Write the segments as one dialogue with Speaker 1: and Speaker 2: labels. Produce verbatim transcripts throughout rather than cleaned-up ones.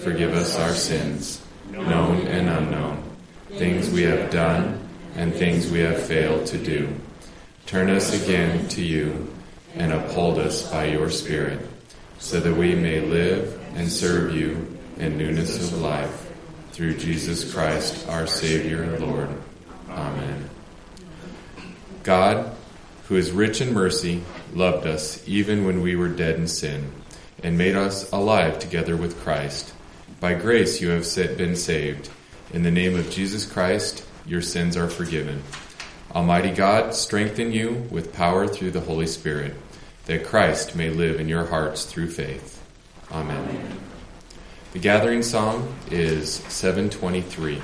Speaker 1: forgive us our sins, known and unknown, things we have done and things we have failed to do. Turn us again to you and uphold us by your Spirit, so that we may live and serve you in newness of life, through Jesus Christ, our Savior and Lord. Amen. God, who is rich in mercy, loved us even when we were dead in sin, and made us alive together with Christ. By grace you have been saved. In the name of Jesus Christ, your sins are forgiven. Almighty God, strengthen you with power through the Holy Spirit, that Christ may live in your hearts through faith. Amen. Amen. The gathering song is seven twenty-three.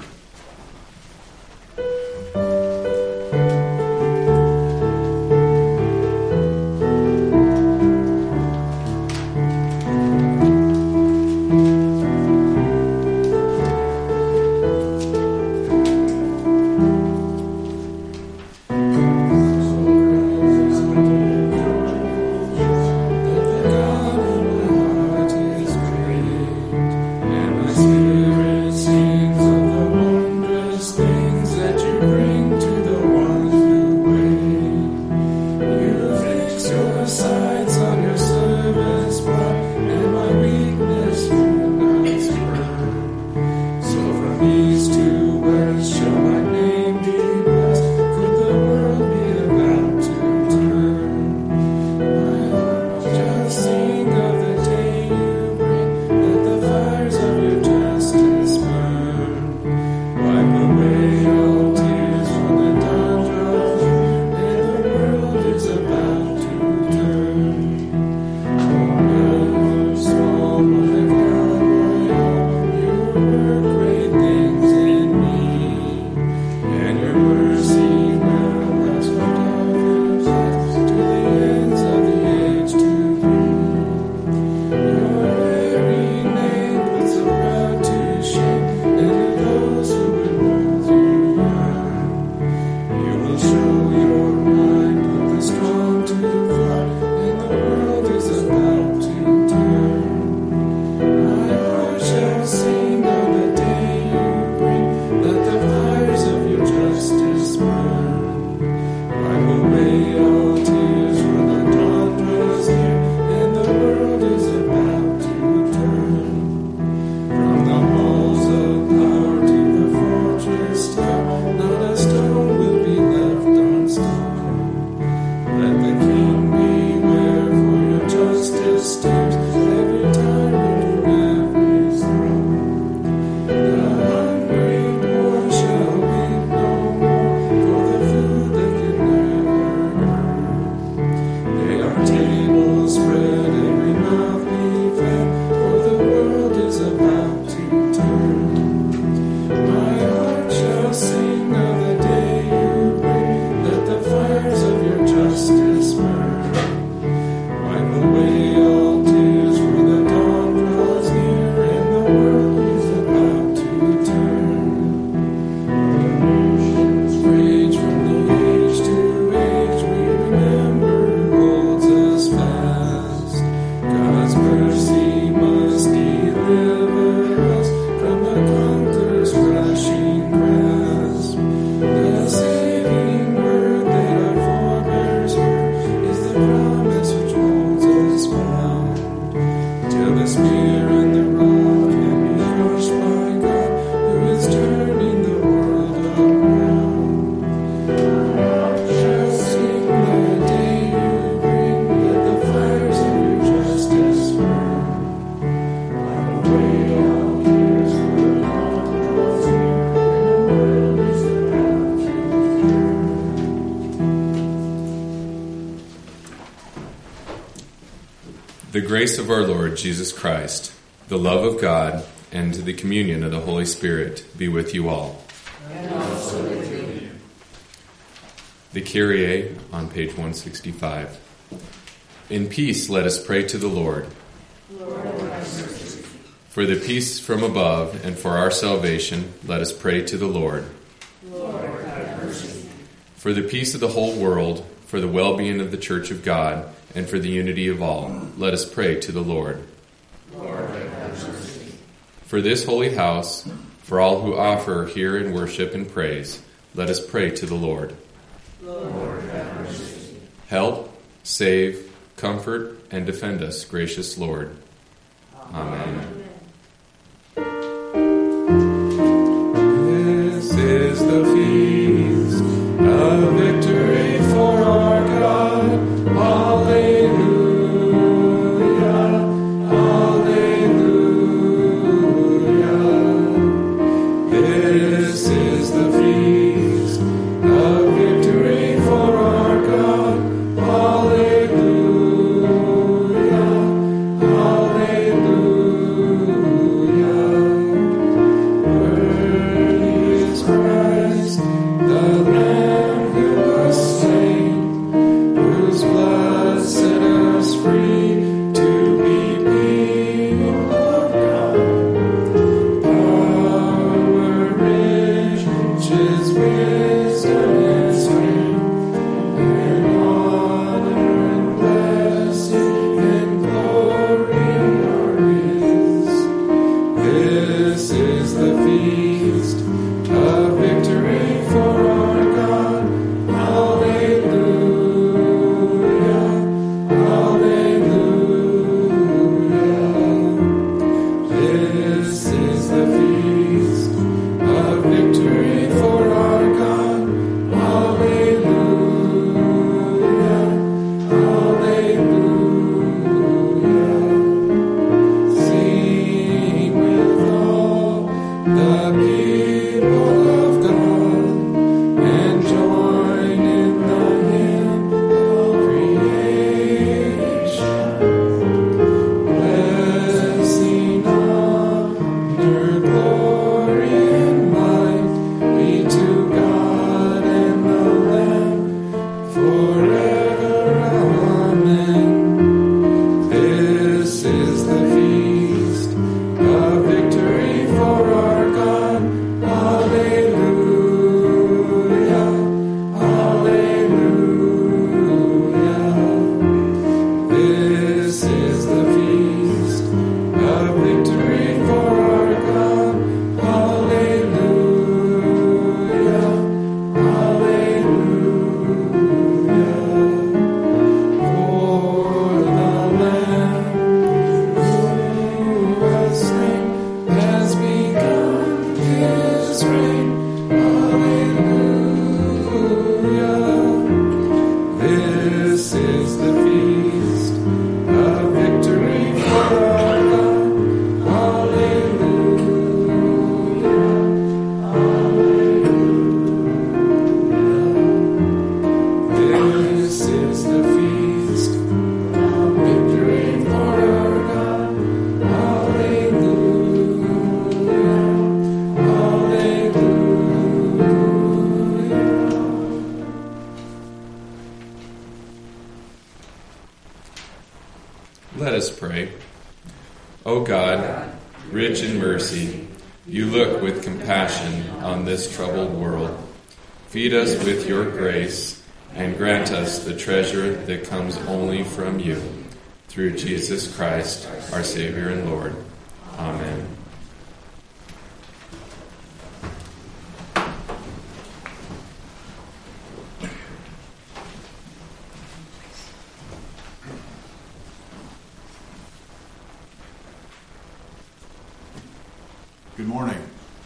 Speaker 1: The grace of our Lord Jesus Christ, the love of God, and the communion of the Holy Spirit be with you all. And also with you. The Kyrie on page one sixty-five. In peace let us pray to the Lord.
Speaker 2: Lord, have mercy.
Speaker 1: For the peace from above and for our salvation, let us pray to the Lord.
Speaker 2: Lord, have mercy.
Speaker 1: For the peace of the whole world, for the well-being of the Church of God, and for the unity of all, let us pray to the Lord.
Speaker 2: Lord, have mercy.
Speaker 1: For this holy house, for all who offer here in worship and praise, let us pray to the Lord.
Speaker 2: Lord, have mercy.
Speaker 1: Help, save, comfort, and defend us, gracious Lord. Amen. This is the feast of victory for our God. Alleluia, alleluia. This is the feast of victory for our God. Alleluia, alleluia. Worthy is Christ, the Lamb who was slain, whose blood set us free to be people of God. Power, riches, wisdom, and strength, and honor, and blessing, and glory are His. This is the feast of victory for our God. Alleluia, alleluia. This is the feast of victory for our God. Alleluia, alleluia. Sing with all the people of God, and join in the hymn of creation. Blessing, honor, glory, and might be to God and the Lamb forever. Amen. This is the feast of victory for our God. Alleluia, alleluia. This is the feast of victory for our God. Alleluia, alleluia. For the Lamb who was slain has begun His reign. Alleluia. This is the feast of victory for our God. Alleluia, alleluia. This is the feast of victory for our God. Alleluia, alleluia. Let us pray. O God, rich in mercy, you look with compassion on this troubled world. Feed us with your grace and grant us the treasure that comes only from you. Through Jesus Christ, our Savior and Lord. Amen.
Speaker 3: Good morning.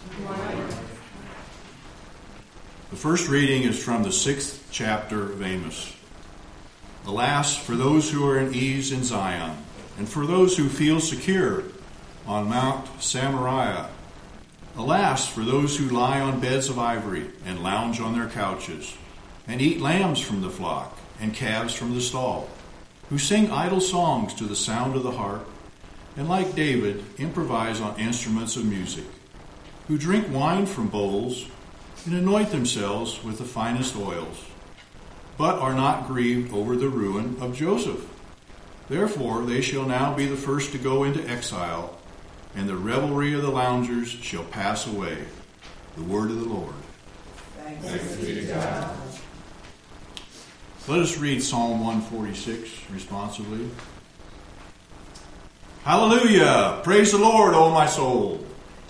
Speaker 3: The first reading is from the sixth chapter of Amos. Alas, for those who are in ease in Zion, and for those who feel secure on Mount Samaria. Alas, for those who lie on beds of ivory and lounge on their couches, and eat lambs from the flock and calves from the stall, who sing idle songs to the sound of the harp, and like David, improvise on instruments of music, who drink wine from bowls and anoint themselves with the finest oils, but are not grieved over the ruin of Joseph. Therefore they shall now be the first to go into exile, and the revelry of the loungers shall pass away. The word of the Lord.
Speaker 2: Thanks, Thanks be to God.
Speaker 3: Let us read Psalm one forty-six responsively. Hallelujah! Praise the Lord, O my soul.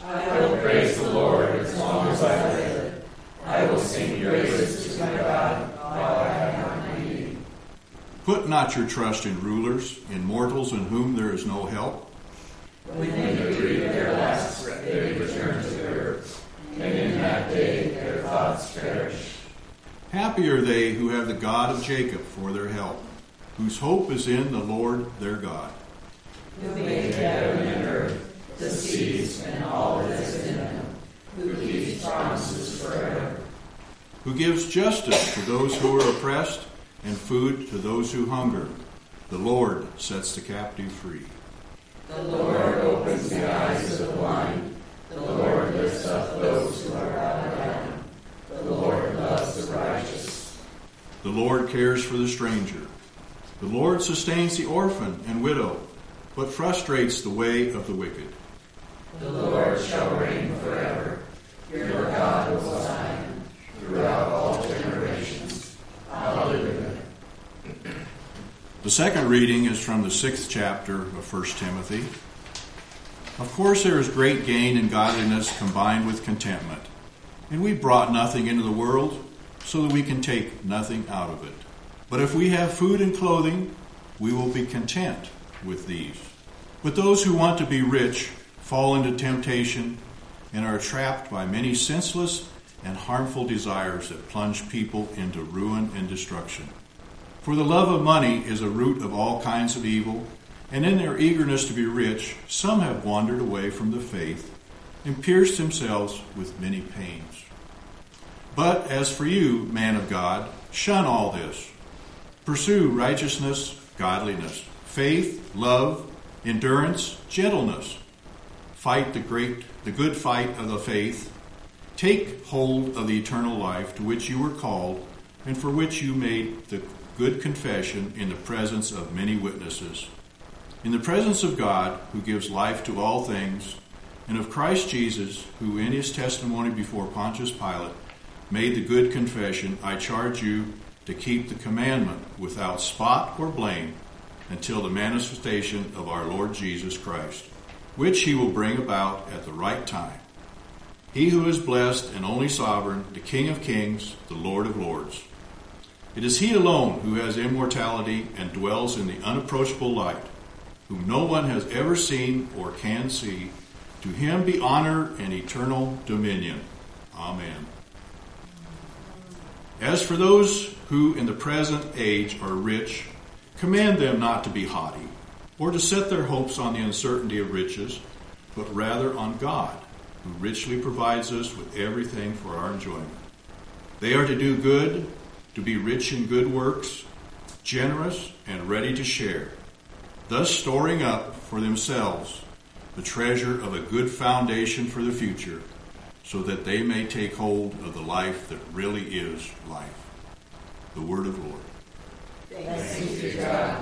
Speaker 2: I will praise the Lord as long as I live. I will sing praises to my God while I have my being.
Speaker 3: Put not your trust in rulers, in mortals in whom there is no help.
Speaker 2: When they breathe their last, they return to earth, and in that day their thoughts perish.
Speaker 3: Happy are they who have the God of Jacob for their help, whose hope is in the Lord their God.
Speaker 2: Who made heaven and earth, the seas, and all that is in them, who keeps promises forever.
Speaker 3: Who gives justice to those who are oppressed, and food to those who hunger. The Lord sets the captive free.
Speaker 2: The Lord opens the eyes of the blind. The Lord lifts up those who are bowed down. The Lord loves the righteous.
Speaker 3: The Lord cares for the stranger. The Lord sustains the orphan and widow, but frustrates the way of the wicked.
Speaker 2: The Lord shall reign forever. Your God, O Zion, throughout all generations. Hallelujah.
Speaker 3: The second reading is from the sixth chapter of First Timothy. Of course, there is great gain in godliness combined with contentment. And we brought nothing into the world, so that we can take nothing out of it. But if we have food and clothing, we will be content with these. But those who want to be rich fall into temptation and are trapped by many senseless and harmful desires that plunge people into ruin and destruction. For the love of money is a root of all kinds of evil, and in their eagerness to be rich, some have wandered away from the faith and pierced themselves with many pains. But as for you, man of God, shun all this. Pursue righteousness, godliness, faith, love, endurance, gentleness. Fight the great, the good fight of the faith. Take hold of the eternal life to which you were called, and for which you made the good confession in the presence of many witnesses. In the presence of God, who gives life to all things, and of Christ Jesus, who in his testimony before Pontius Pilate made the good confession, I charge you to keep the commandment without spot or blame until the manifestation of our Lord Jesus Christ, which he will bring about at the right time. He who is blessed and only sovereign, the King of kings, the Lord of lords. It is he alone who has immortality and dwells in the unapproachable light, whom no one has ever seen or can see. To him be honor and eternal dominion. Amen. As for those who in the present age are rich, command them not to be haughty, or to set their hopes on the uncertainty of riches, but rather on God, who richly provides us with everything for our enjoyment. They are to do good, to be rich in good works, generous and ready to share, thus storing up for themselves the treasure of a good foundation for the future, so that they may take hold of the life that really is life. The word of the Lord.
Speaker 2: Thanks be to God.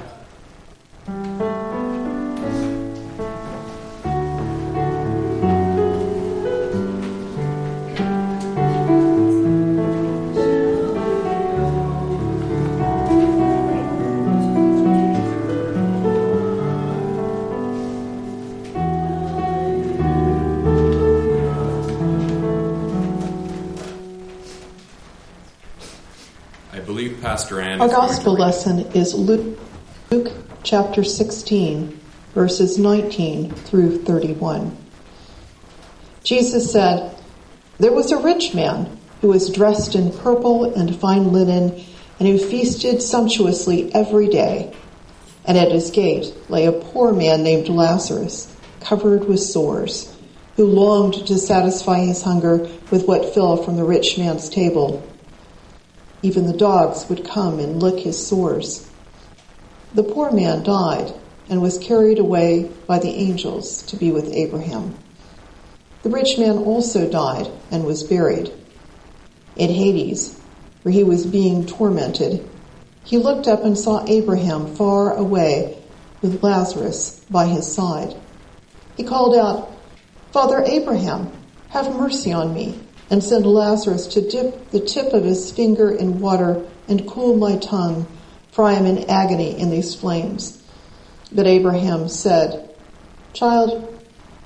Speaker 1: Pastor Ann.
Speaker 4: Our gospel lesson is Luke, Luke chapter sixteen, verses nineteen through thirty-one. Jesus said, "There was a rich man who was dressed in purple and fine linen, and who feasted sumptuously every day. And at his gate lay a poor man named Lazarus, covered with sores, who longed to satisfy his hunger with what fell from the rich man's table. Even the dogs would come and lick his sores. The poor man died and was carried away by the angels to be with Abraham. The rich man also died and was buried. In Hades, where he was being tormented, he looked up and saw Abraham far away with Lazarus by his side. He called out, 'Father Abraham, have mercy on me, and send Lazarus to dip the tip of his finger in water and cool my tongue, for I am in agony in these flames.' But Abraham said, 'Child,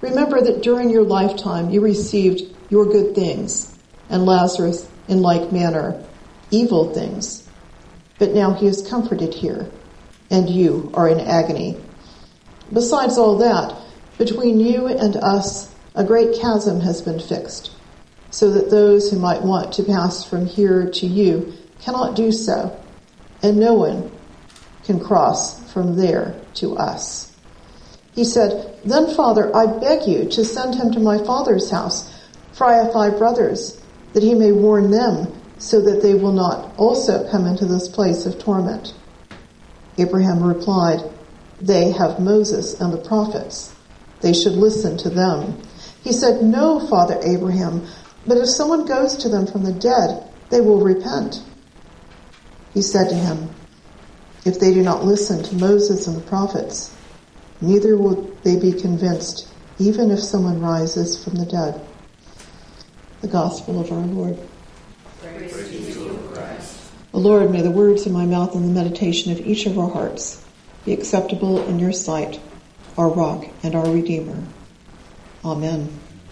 Speaker 4: Remember that during your lifetime you received your good things, and Lazarus in like manner evil things. But now he is comforted here, and you are in agony. Besides all that, between you and us a great chasm has been fixed, so that those who might want to pass from here to you cannot do so, and no one can cross from there to us." He said, "Then, Father, I beg you to send him to my father's house, for I have five brothers, that he may warn them, so that they will not also come into this place of torment." Abraham replied, "They have Moses and the prophets. They should listen to them." He said, "No, Father Abraham, but if someone goes to them from the dead, they will repent." He said to him, "If they do not listen to Moses and the prophets, neither will they be convinced, even if someone rises from the dead." The Gospel of our Lord.
Speaker 2: Praise to you, O Christ.
Speaker 4: O Lord, may the words of my mouth and the meditation of each of our hearts be acceptable in your sight, our rock and our Redeemer. Amen.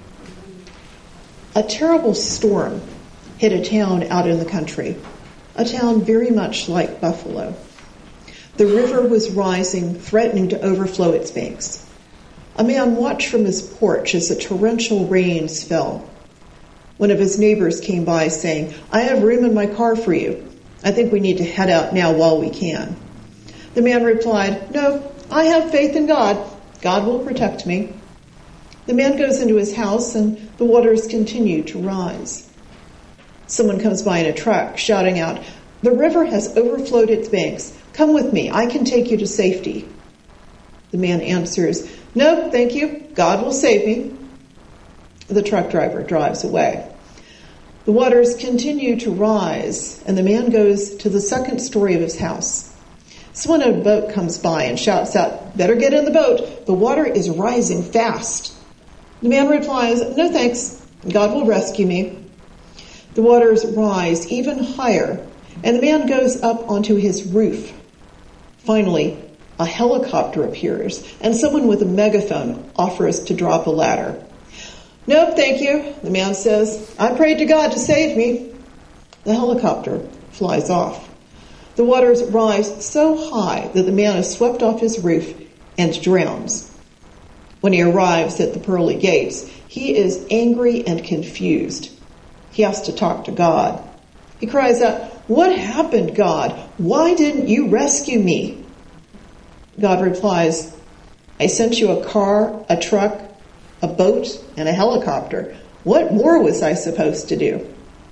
Speaker 4: A terrible storm hit a town out in the country, a town very much like Buffalo. The river was rising, threatening to overflow its banks. A man watched from his porch as the torrential rains fell. One of his neighbors came by saying, "I have room in my car for you. I think we need to head out now while we can." The man replied, "No, I have faith in God. God will protect me." The man goes into his house and the waters continue to rise. Someone comes by in a truck shouting out, "The river has overflowed its banks. Come with me. I can take you to safety." The man answers, "No, thank you. God will save me." The truck driver drives away. The waters continue to rise, and the man goes to the second story of his house. Someone in a boat comes by and shouts out, "Better get in the boat. The water is rising fast." The man replies, "No thanks. God will rescue me." The waters rise even higher, and the man goes up onto his roof. Finally, a helicopter appears, and someone with a megaphone offers to drop a ladder. "Nope, thank you," the man says. "I prayed to God to save me." The helicopter flies off. The waters rise so high that the man is swept off his roof and drowns. When he arrives at the pearly gates, he is angry and confused. He has to talk to God. He cries out, "What happened, God? Why didn't you rescue me?" God replies, "I sent you a car, a truck, a boat, and a helicopter. What more was I supposed to do?"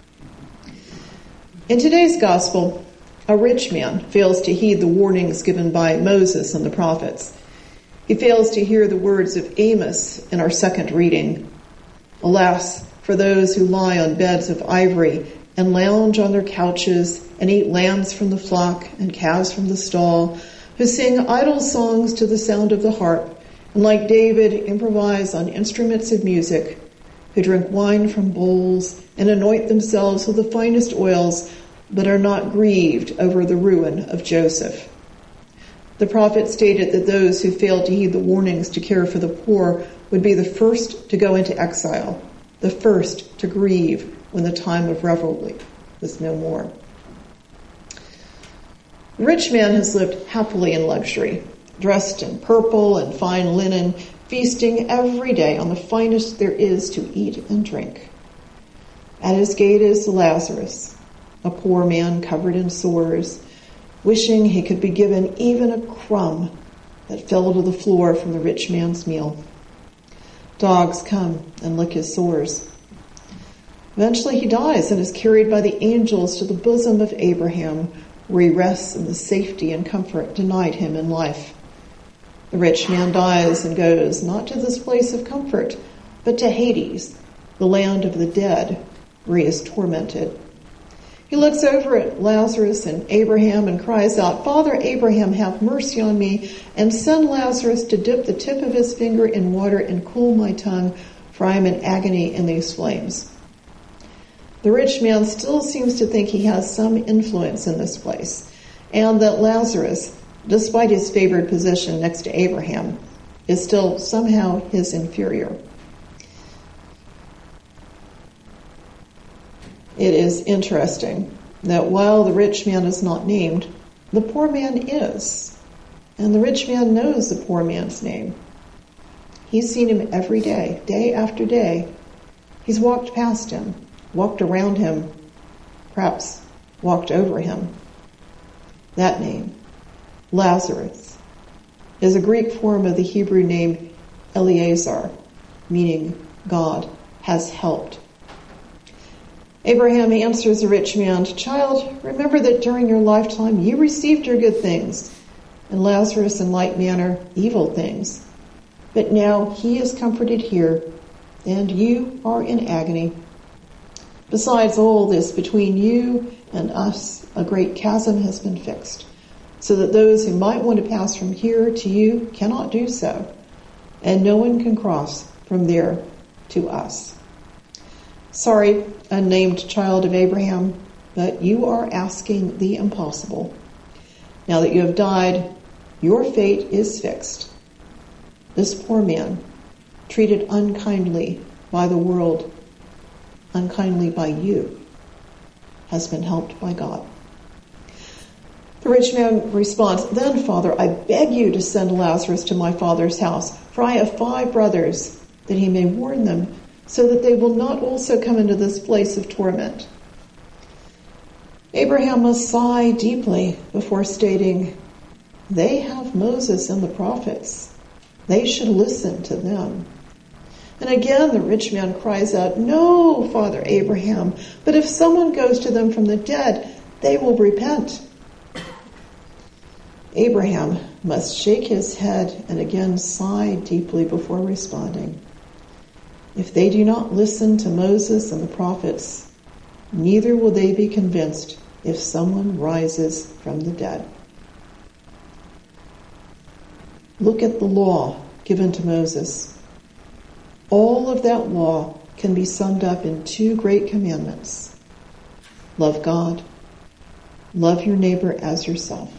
Speaker 4: In today's gospel, a rich man fails to heed the warnings given by Moses and the prophets. He fails to hear the words of Amos in our second reading. "Alas, for those who lie on beds of ivory and lounge on their couches and eat lambs from the flock and calves from the stall, who sing idle songs to the sound of the harp, and like David improvise on instruments of music, who drink wine from bowls and anoint themselves with the finest oils, but are not grieved over the ruin of Joseph." The prophet stated that those who failed to heed the warnings to care for the poor would be the first to go into exile, the first to grieve when the time of revelry was no more. The rich man has lived happily in luxury, dressed in purple and fine linen, feasting every day on the finest there is to eat and drink. At his gate is Lazarus, a poor man covered in sores, wishing he could be given even a crumb that fell to the floor from the rich man's meal. Dogs come and lick his sores. Eventually he dies and is carried by the angels to the bosom of Abraham, where he rests in the safety and comfort denied him in life. The rich man dies and goes not to this place of comfort, but to Hades, the land of the dead, where he is tormented. He looks over at Lazarus and Abraham and cries out, "Father Abraham, have mercy on me, and send Lazarus to dip the tip of his finger in water and cool my tongue, for I am in agony in these flames." The rich man still seems to think he has some influence in this place, and that Lazarus, despite his favored position next to Abraham, is still somehow his inferior. It is interesting that while the rich man is not named, the poor man is. And the rich man knows the poor man's name. He's seen him every day, day after day. He's walked past him, walked around him, perhaps walked over him. That name, Lazarus, is a Greek form of the Hebrew name Eleazar, meaning God has helped. Abraham answers the rich man, "Child, remember that during your lifetime you received your good things, and Lazarus in like manner evil things. But now he is comforted here, and you are in agony. Besides all this, between you and us a great chasm has been fixed, so that those who might want to pass from here to you cannot do so, and no one can cross from there to us." Sorry, unnamed child of Abraham, but you are asking the impossible. Now that you have died, your fate is fixed. This poor man, treated unkindly by the world, unkindly by you, has been helped by God. The rich man responds, "Then, Father, I beg you to send Lazarus to my father's house, for I have five brothers, that he may warn them, so that they will not also come into this place of torment." Abraham must sigh deeply before stating, "They have Moses and the prophets. They should listen to them." And again the rich man cries out, "No, Father Abraham, but if someone goes to them from the dead, they will repent." Abraham must shake his head and again sigh deeply before responding. If they do not listen to Moses and the prophets, neither will they be convinced if someone rises from the dead. Look at the law given to Moses. All of that law can be summed up in two great commandments. Love God, love your neighbor as yourself.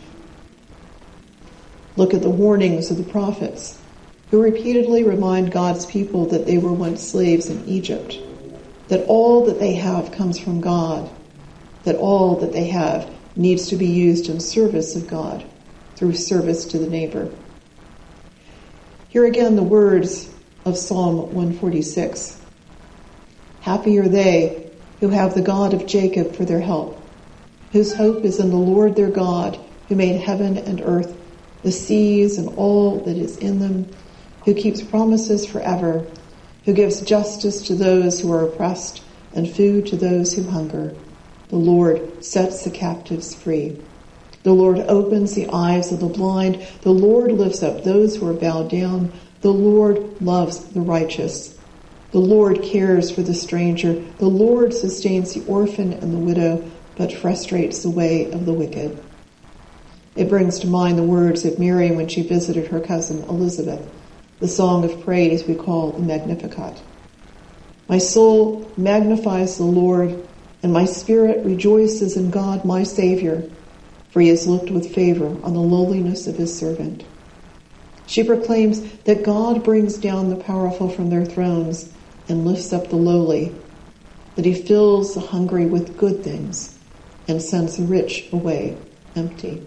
Speaker 4: Look at the warnings of the prophets, who repeatedly remind God's people that they were once slaves in Egypt, that all that they have comes from God, that all that they have needs to be used in service of God, through service to the neighbor. Here again the words of Psalm one forty-six. Happy are they who have the God of Jacob for their help, whose hope is in the Lord their God, who made heaven and earth, the seas and all that is in them, who keeps promises forever, who gives justice to those who are oppressed and food to those who hunger. The Lord sets the captives free. The Lord opens the eyes of the blind. The Lord lifts up those who are bowed down. The Lord loves the righteous. The Lord cares for the stranger. The Lord sustains the orphan and the widow, but frustrates the way of the wicked. It brings to mind the words of Mary when she visited her cousin Elizabeth, the song of praise we call the Magnificat. My soul magnifies the Lord, and my spirit rejoices in God my Savior, for he has looked with favor on the lowliness of his servant. She proclaims that God brings down the powerful from their thrones and lifts up the lowly, that he fills the hungry with good things and sends the rich away empty.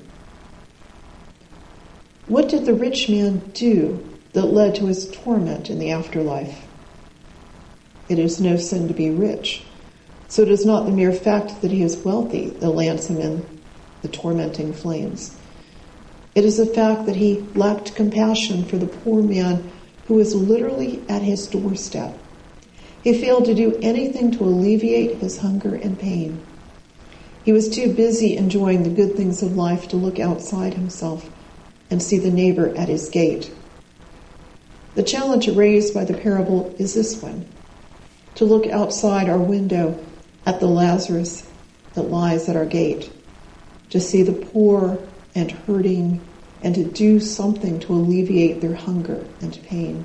Speaker 4: What did the rich man do that led to his torment in the afterlife? It is no sin to be rich, so it is not the mere fact that he is wealthy that lands him in the tormenting flames. It is the fact that he lacked compassion for the poor man who was literally at his doorstep. He failed to do anything to alleviate his hunger and pain. He was too busy enjoying the good things of life to look outside himself and see the neighbor at his gate. The challenge raised by the parable is this one: to look outside our window at the Lazarus that lies at our gate, to see the poor and hurting, and to do something to alleviate their hunger and pain.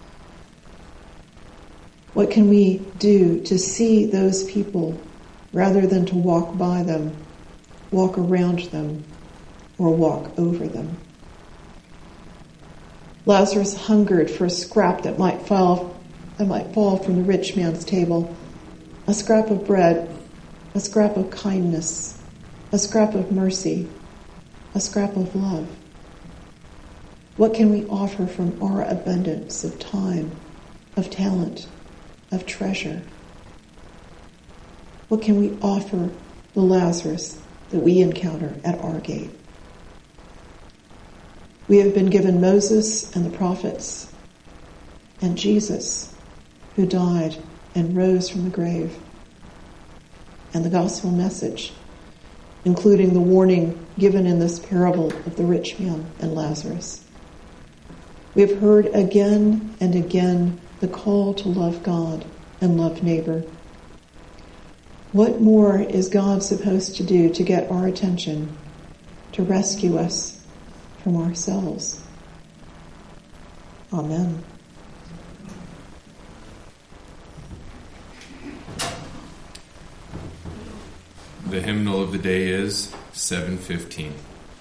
Speaker 4: What can we do to see those people rather than to walk by them, walk around them, or walk over them? Lazarus hungered for a scrap that might fall, that might fall from the rich man's table, a scrap of bread, a scrap of kindness, a scrap of mercy, a scrap of love. What can we offer from our abundance of time, of talent, of treasure? What can we offer the Lazarus that we encounter at our gate? We have been given Moses and the prophets and Jesus, who died and rose from the grave, and the gospel message, including the warning given in this parable of the rich man and Lazarus. We have heard again and again the call to love God and love neighbor. What more is God supposed to do to get our attention, to rescue us from ourselves? Amen.
Speaker 1: The hymnal of the day is seven fifteen.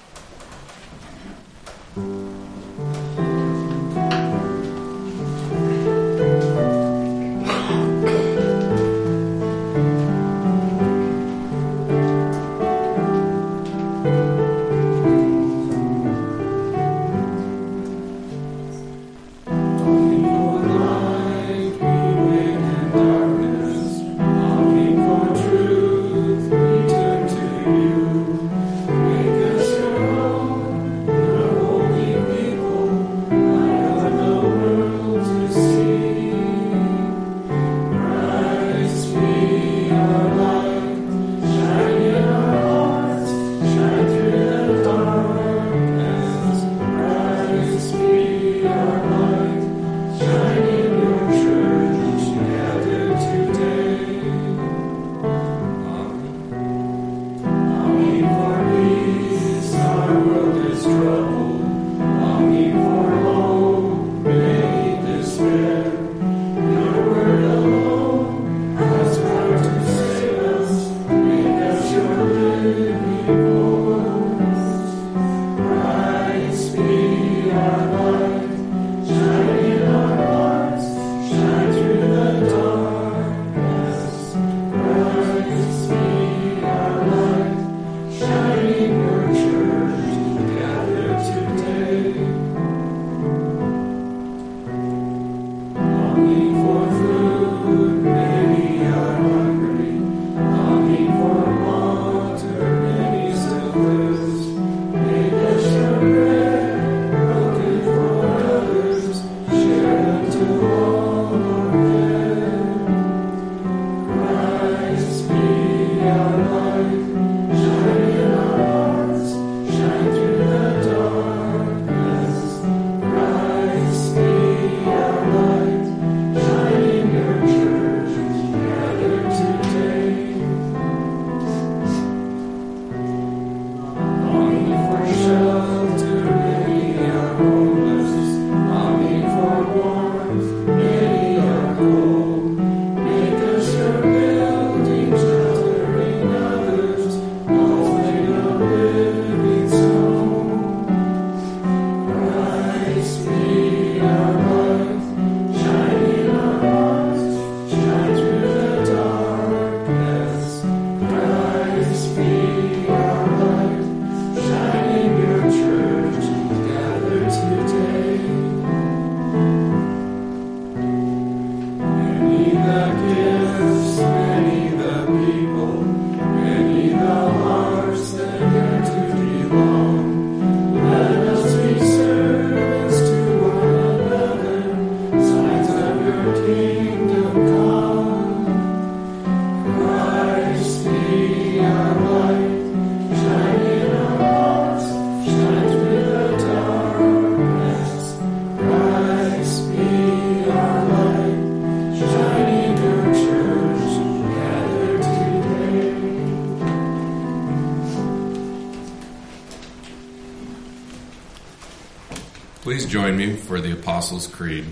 Speaker 1: Please join me for the Apostles' Creed.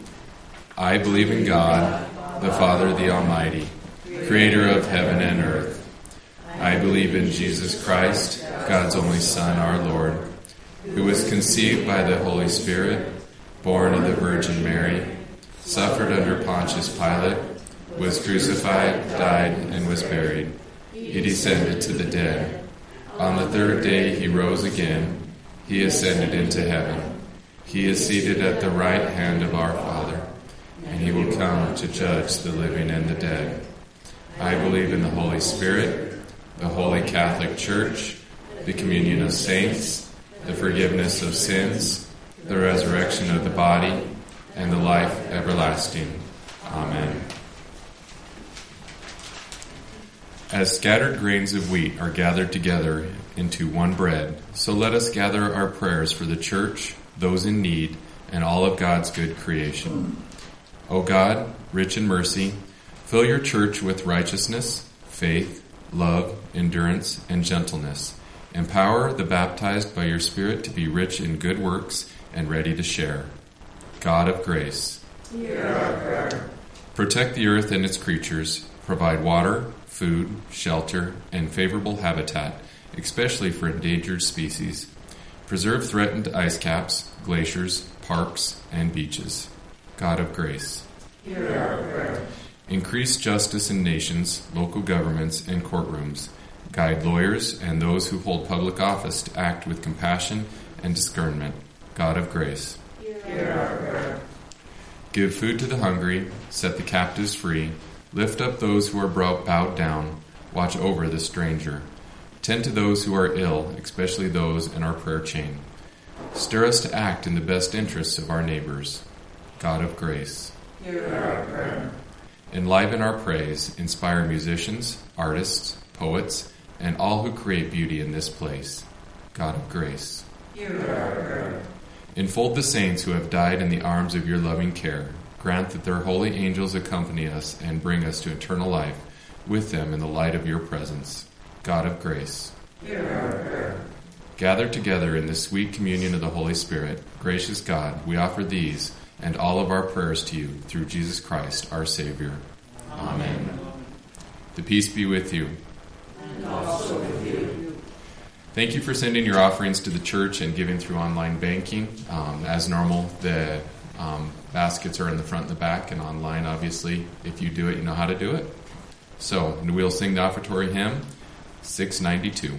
Speaker 1: I believe in God, the Father, the Almighty, creator of heaven and earth. I believe in Jesus Christ, God's only Son, our Lord, who was conceived by the Holy Spirit, born of the Virgin Mary, suffered under Pontius Pilate, was crucified, died, and was buried. He descended to the dead. On the third day he rose again. He ascended into heaven. He is seated at the right hand of our Father, and he will come to judge the living and the dead. I believe in the Holy Spirit, the Holy Catholic Church, the communion of saints, the forgiveness of sins, the resurrection of the body, and the life everlasting. Amen. As scattered grains of wheat are gathered together into one bread, so let us gather our prayers for the church, those in need, and all of God's good creation. O God, rich in mercy, fill your church with righteousness, faith, love, endurance, and gentleness. Empower the baptized by your Spirit to be rich in good works and ready to share. God of grace, hear our prayer. Protect the earth and its creatures. Provide water, food, shelter, and favorable habitat, especially for endangered species. Preserve threatened ice caps, glaciers, parks, and beaches. God of grace, hear our prayer. Increase justice in nations, local governments, and courtrooms. Guide lawyers and those who hold public office to act with compassion and discernment. God of grace, hear our prayer. Give food to the hungry, set the captives free, lift up those who are bowed down, watch over the stranger. Tend to those who are ill, especially those in our prayer chain. Stir us to act in the best interests of our neighbors. God of grace, hear our prayer. Enliven our praise, inspire musicians, artists, poets, and all who create beauty in this place. God of grace, hear our prayer. Enfold the saints who have died in the arms of your loving care. Grant that their holy angels accompany us and bring us to eternal life with them in the light of your presence. God of grace, hear our prayer. Gathered together in the sweet communion of the Holy Spirit, gracious God, we offer these and all of our prayers to you through Jesus Christ, our Savior. Amen. The peace be with you.
Speaker 2: And also with you.
Speaker 1: Thank you for sending your offerings to the church and giving through online banking. Um, as normal, the um, baskets are in the front and the back, and online, obviously. If you do it, you know how to do it. So, and we'll sing the offertory hymn, six ninety-two.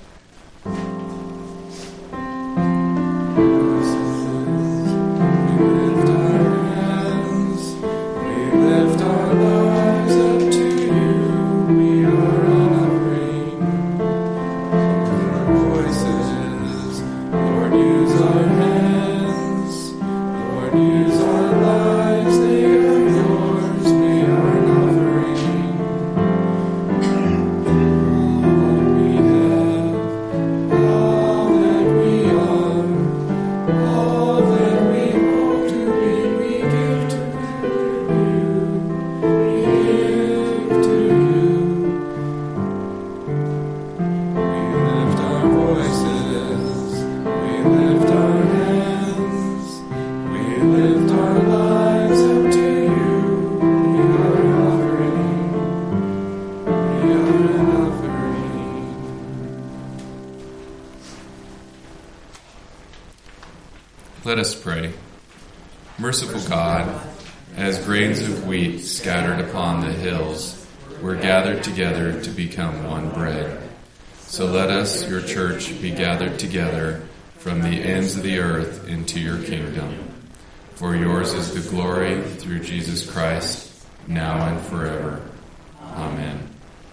Speaker 1: Let us pray. Merciful God, as grains of wheat scattered upon the hills were gathered together to become one bread, so let us, your church, be gathered together from the ends of the earth into your kingdom. For yours is the glory through Jesus Christ, now and forever. Amen.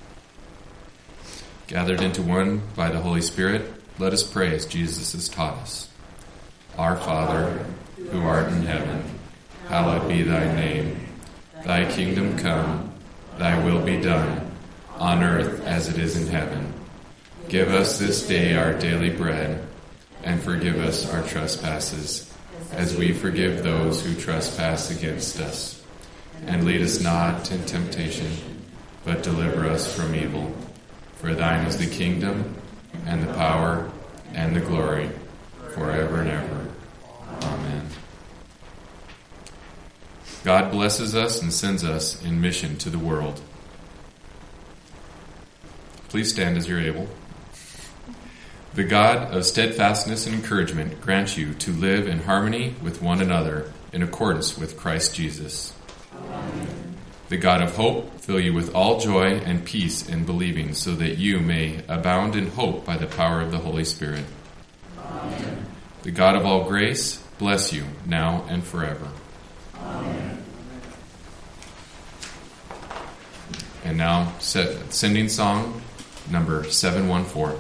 Speaker 1: Gathered into one by the Holy Spirit, let us pray as Jesus has taught us. Our Father, who art in heaven, hallowed be thy name. Thy kingdom come, thy will be done, on earth as it is in heaven. Give us this day our daily bread, and forgive us our trespasses, as we forgive those who trespass against us. And lead us not into temptation, but deliver us from evil. For thine is the kingdom, and the power, and the glory, forever and ever. Amen. God blesses us and sends us in mission to the world. Please stand as you're able. The God of steadfastness and encouragement grant you to live in harmony with one another in accordance with Christ Jesus. Amen. The God of hope fill you with all joy and peace in believing, so that you may abound in hope by the power of the Holy Spirit. Amen. The God of all grace bless you now and forever. Amen. And now, sending song number seven one four.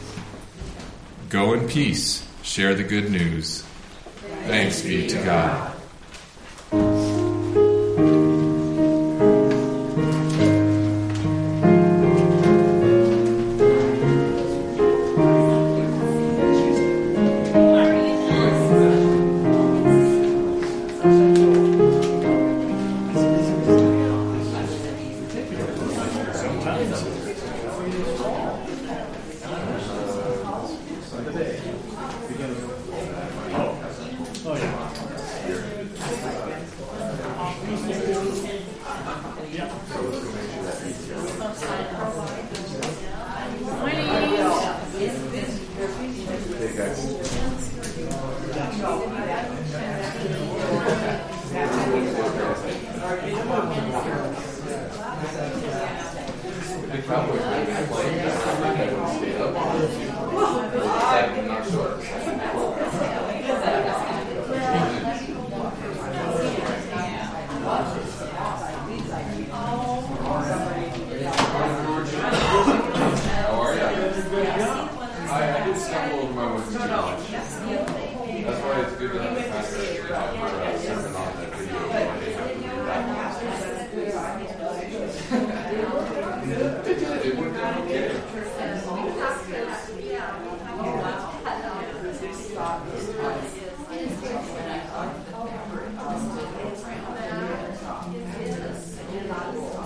Speaker 1: Go in peace. Share the good news. Thanks be to God.